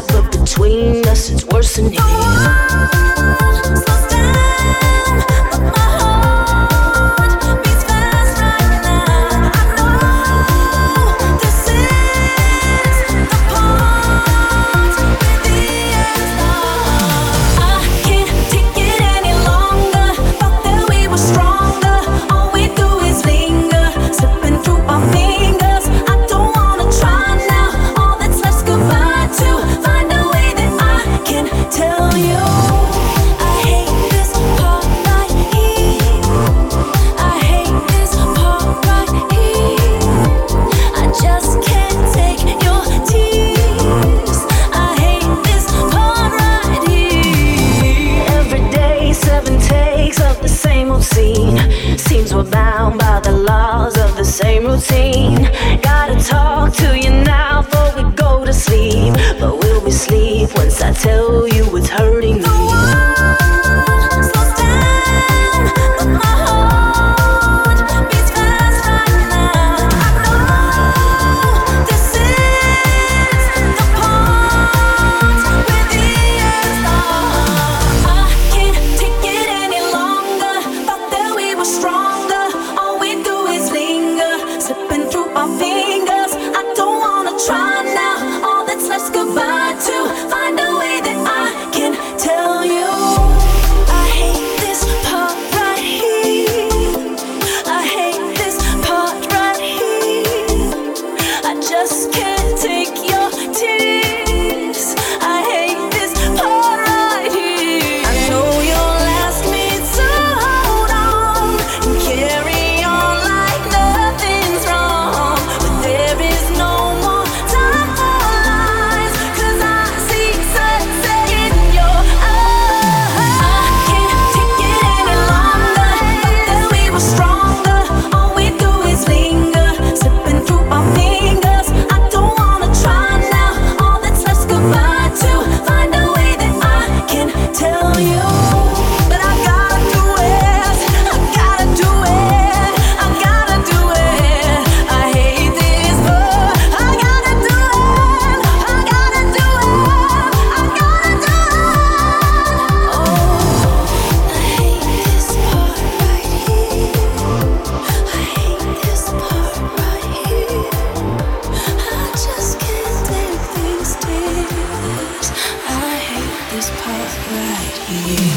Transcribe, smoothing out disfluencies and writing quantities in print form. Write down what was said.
but between us it's worse than here. Seems we're bound by the laws of the same routine. Gotta talk to you now before we go to sleep. But will we sleep once I tell you it's hurting me? This part right here.